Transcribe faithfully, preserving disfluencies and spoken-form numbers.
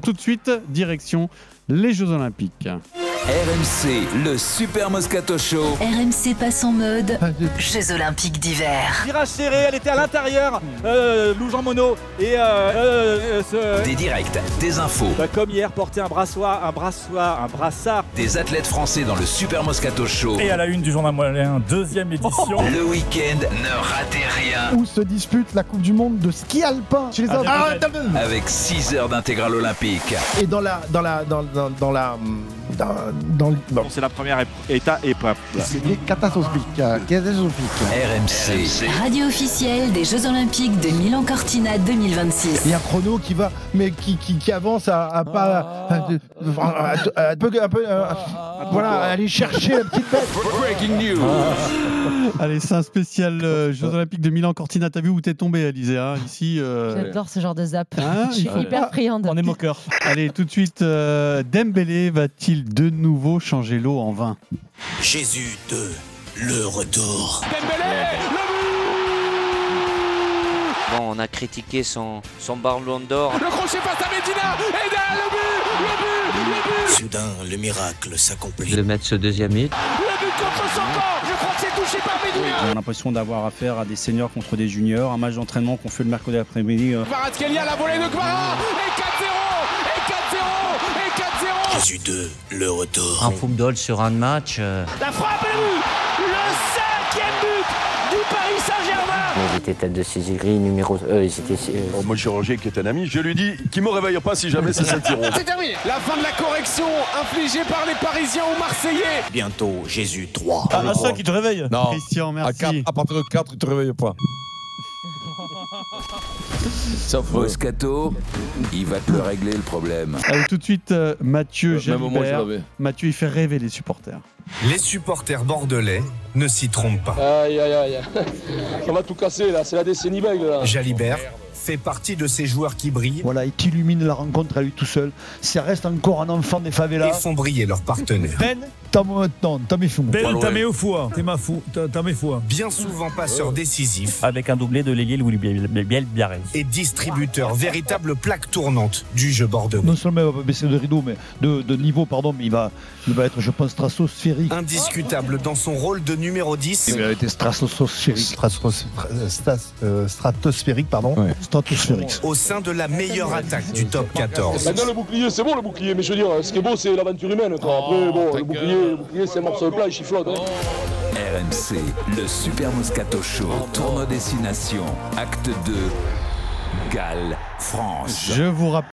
tout de suite, direction les Jeux Olympiques. R M C, le Super Moscato Show. R M C passe en mode Jeux Olympiques d'hiver. Tirage serré, elle était à l'intérieur, euh, Lou Jean Monod et euh, euh, euh, ce... Des directs, des infos. Bah, comme hier, porter un brassoir, un brassoir, un brassard. Des athlètes français dans le Super Moscato Show. Et à la une du Journal Moyen, deuxième édition. Le week-end, ne ratez rien. Où se dispute la Coupe du Monde de ski alpin chez les hommes. Ah, Avec six heures d'intégrale olympique. Et dans la, dans la, dans, dans, dans la, dans, dans, dans... C'est la première étape épreuve. C'est catastrophique, catastrophique. R M C. Radio officielle des Jeux Olympiques de Milan-Cortina deux mille vingt-six. Il y a un chrono qui va, mais qui, qui, qui avance à, à pas, à, à, à, à peu, un peu, euh, voilà, à aller chercher la petite bête. Breaking news. Allez, c'est un spécial euh, Jeux Olympiques de Milan-Cortina. T'as vu où t'es tombé, Alizé, hein, ici euh... J'adore ce genre de zap. Hein, Je suis il hyper friande. On est moqueur. Allez, tout de suite, euh, Dembélé va-t-il de nouveau changer l'eau en vin? Jésus deux, le retour. Bon, on a critiqué son, son ballon d'or. Le crochet passe à Medina et derrière le but, le but, le but. Soudain, le miracle s'accomplit. De mettre ce deuxième hit. Le but contre son corps. Je crois que c'est touché par Medina. On a l'impression d'avoir affaire à des seniors contre des juniors, un match d'entraînement qu'on fait le mercredi après-midi. Kvaratskhelia, la volée de Kvara et quatre zéro et quatre zéro et quatre zéro. Jésus deux, le retour. Un football sur un match. Euh... La frappe et le but. Le cinquième but du Paris Saint-Germain. Ils étaient tête de série numéro. Euh, ils étaient. Euh... Oh, moi, le chirurgien qui est un ami, je lui dis qu'il me réveille pas si jamais c'est Saint-Tyron. C'est terminé. La fin de la correction infligée par les Parisiens aux Marseillais. Bientôt, Jésus trois. Ah, ça qui te réveille. Non. Christian, merci. À, quatre, à partir de quatre, il te réveille pas. Moscato, il va te le régler le problème. Allez, tout de suite, euh, Mathieu Euh, même moi, je Jalibert. l'avais. Mathieu, il fait rêver les supporters. Les supporters bordelais ne s'y trompent pas. Aïe, aïe, aïe. On va tout casser, là. C'est la décennie bègle, là. Jalibert fait parti de ces joueurs qui brillent Voilà, il illumine la rencontre à lui tout seul. Ça reste encore un enfant des et favelas. font briller leurs partenaires. Ben, t'as non, t'as mes fous. Ben, t'as mis au foie. T'es ma fou. T'as, t'as mes foie. Bien souvent passeurs décisifs Avec un doublé de l'ailier Louis Biel-Biarrez. et distributeurs, véritable plaque tournante du jeu bordelais. Non seulement il va pas baisser de rideau, mais de, de niveau, pardon, mais il va, il va être, je pense, stratosphérique. Indiscutable dans son rôle de numéro dix. Il va être stratosphérique. Stratosphérique, pardon. Ouais. Stratosphérique. Au sein de la meilleure attaque du top quatorze. Maintenant, le bouclier, c'est bon, le bouclier. Mais je veux dire, ce qui est beau, c'est l'aventure humaine, quoi. Après, bon, le bouclier, le bouclier, c'est un morceau de plat, il chiflote. Hein. R M C, le Super Moscato Show. Tournoi Destination, acte deux. Galles, France. Je vous rappelle